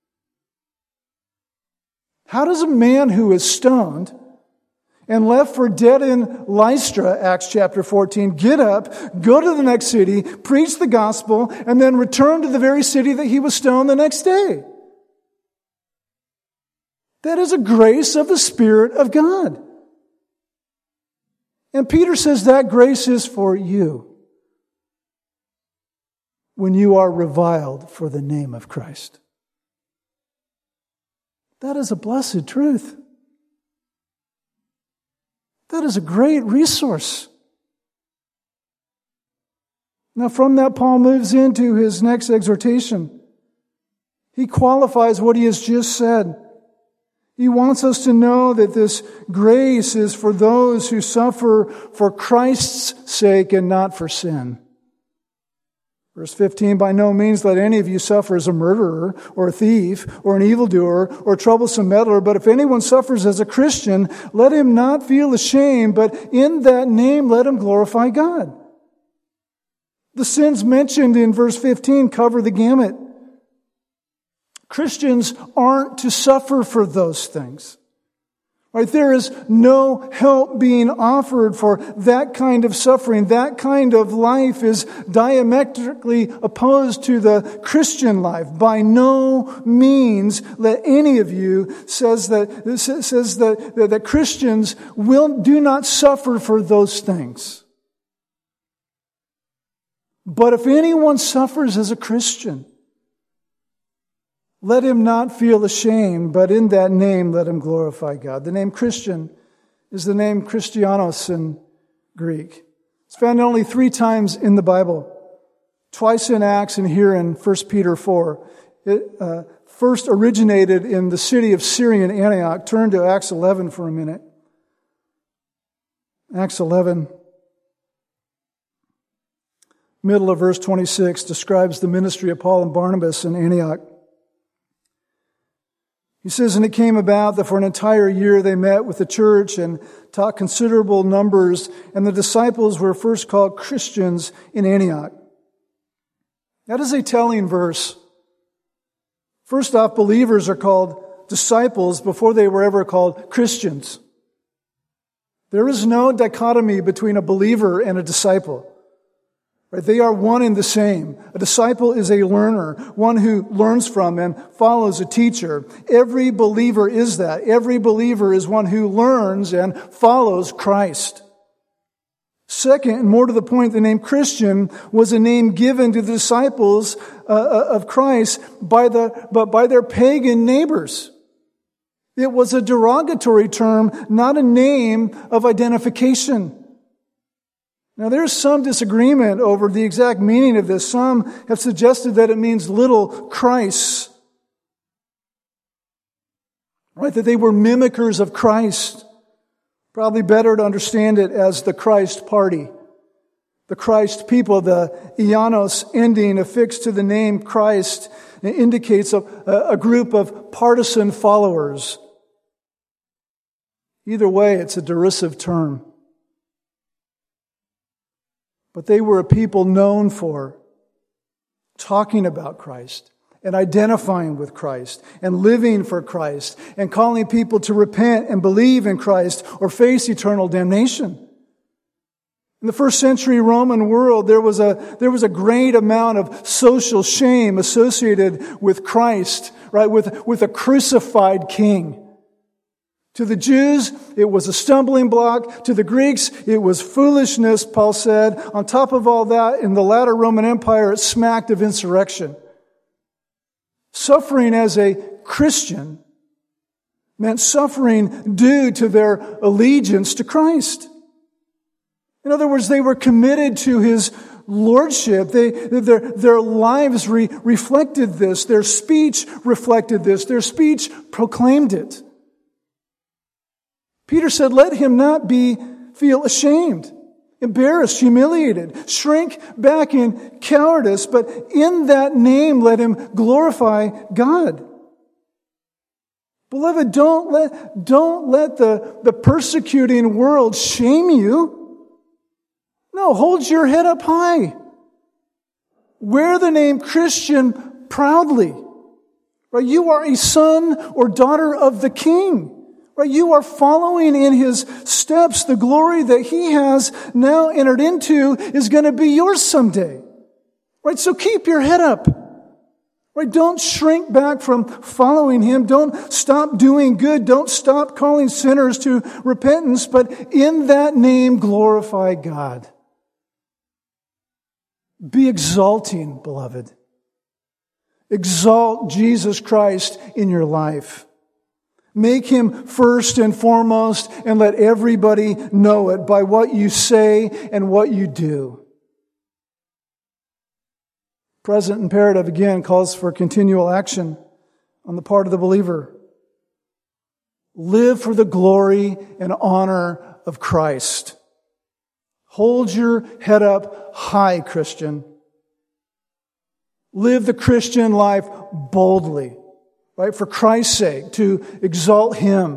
How does a man who is stoned and left for dead in Lystra, Acts chapter 14, get up, go to the next city, preach the gospel, and then return to the very city that he was stoned the next day? That is a grace of the Spirit of God. And Peter says that grace is for you when you are reviled for the name of Christ. That is a blessed truth. That is a great resource. Now from that, Paul moves into his next exhortation. He qualifies what he has just said. He wants us to know that this grace is for those who suffer for Christ's sake and not for sin. Verse 15, by no means let any of you suffer as a murderer or a thief or an evildoer or a troublesome meddler, but if anyone suffers as a Christian, let him not feel ashamed, but in that name let him glorify God. The sins mentioned in verse 15 cover the gamut. Christians aren't to suffer for those things. Right? There is no help being offered for that kind of suffering. That kind of life is diametrically opposed to the Christian life. By no means let any of you says that Christians do not suffer for those things. But if anyone suffers as a Christian, let him not feel ashamed, but in that name let him glorify God. The name Christian is the name Christianos in Greek. It's found only 3 times in the Bible. Twice in Acts and here in 1 Peter 4. It first originated in the city of Syrian Antioch. Turn to Acts 11 for a minute. Acts 11, middle of verse 26, describes the ministry of Paul and Barnabas in Antioch. He says, and it came about that for an entire year they met with the church and taught considerable numbers, and the disciples were first called Christians in Antioch. That is a telling verse. First off, believers are called disciples before they were ever called Christians. There is no dichotomy between a believer and a disciple. Right? They are one and the same. A disciple is a learner, one who learns from and follows a teacher. Every believer is that. Every believer is one who learns and follows Christ. Second, and more to the point, the name Christian was a name given to the disciples of Christ by their pagan neighbors. It was a derogatory term, not a name of identification. Now, there's some disagreement over the exact meaning of this. Some have suggested that it means little Christs. Right? That they were mimickers of Christ. Probably better to understand it as the Christ party. The Christ people, the Ianos ending affixed to the name Christ indicates a group of partisan followers. Either way, it's a derisive term. But they were a people known for talking about Christ and identifying with Christ and living for Christ and calling people to repent and believe in Christ or face eternal damnation. In the first century Roman world, there was a great amount of social shame associated with Christ, right? With a crucified king. To the Jews, it was a stumbling block. To the Greeks, it was foolishness, Paul said. On top of all that, in the latter Roman Empire, it smacked of insurrection. Suffering as a Christian meant suffering due to their allegiance to Christ. In other words, they were committed to His lordship. Their lives reflected this. Their speech reflected this. Their speech proclaimed it. Peter said, let him not feel ashamed, embarrassed, humiliated, shrink back in cowardice, but in that name let him glorify God. Beloved, don't let the persecuting world shame you. No, hold your head up high. Wear the name Christian proudly. Right? You are a son or daughter of the King. Right? You are following in His steps. The glory that He has now entered into is going to be yours someday. Right? So keep your head up. Right? Don't shrink back from following Him. Don't stop doing good. Don't stop calling sinners to repentance. But in that name, glorify God. Be exalting, beloved. Exalt Jesus Christ in your life. Make Him first and foremost, and let everybody know it by what you say and what you do. Present imperative, again, calls for continual action on the part of the believer. Live for the glory and honor of Christ. Hold your head up high, Christian. Live the Christian life boldly. Right? For Christ's sake, to exalt Him.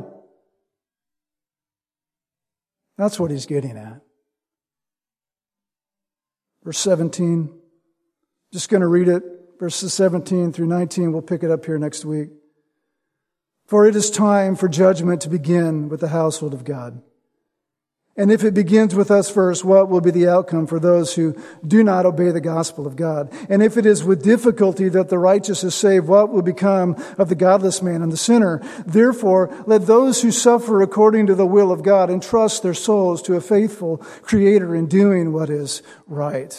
That's what he's getting at. Verse 17. Just going to read it. Verses 17 through 19. We'll pick it up here next week. For it is time for judgment to begin with the household of God. And if it begins with us first, what will be the outcome for those who do not obey the gospel of God? And if it is with difficulty that the righteous is saved, what will become of the godless man and the sinner? Therefore, let those who suffer according to the will of God entrust their souls to a faithful Creator in doing what is right.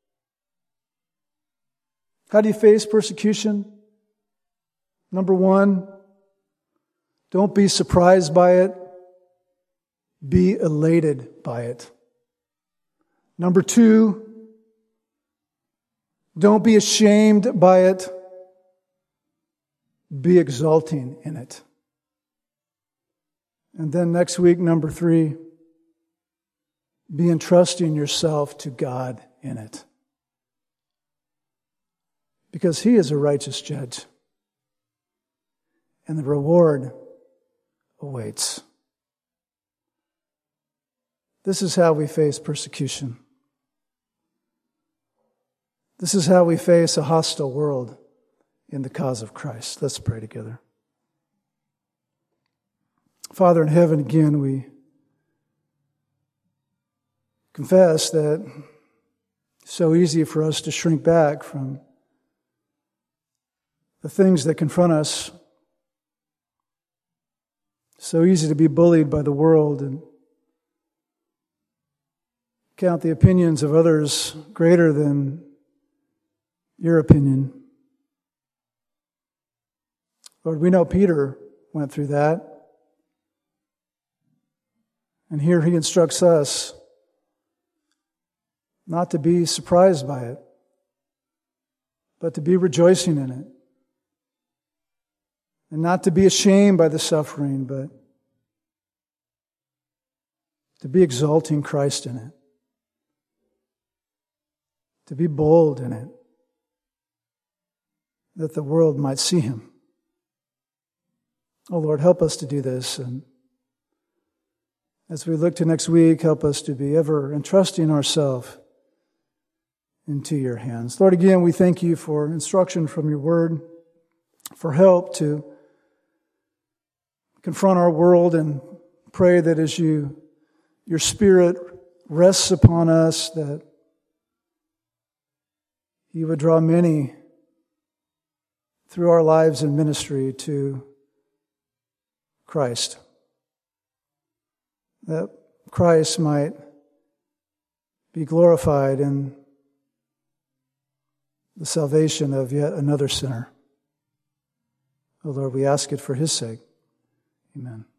How do you face persecution? Number one, don't be surprised by it. Be elated by it. Number two, don't be ashamed by it. Be exulting in it. And then next week, number three, be entrusting yourself to God in it. Because He is a righteous judge. And the reward awaits. This is how we face persecution. This is how we face a hostile world in the cause of Christ. Let's pray together. Father in heaven, again, we confess that it's so easy for us to shrink back from the things that confront us. So easy to be bullied by the world and count the opinions of others greater than your opinion. Lord, we know Peter went through that. And here he instructs us not to be surprised by it, but to be rejoicing in it. And not to be ashamed by the suffering, but to be exalting Christ in it. To be bold in it, that the world might see Him. Oh Lord, help us to do this. And as we look to next week, help us to be ever entrusting ourselves into your hands. Lord, again, we thank you for instruction from your word, for help to confront our world, and pray that as your Spirit rests upon us, that you would draw many through our lives and ministry to Christ. That Christ might be glorified in the salvation of yet another sinner. Oh Lord, we ask it for His sake. Amen.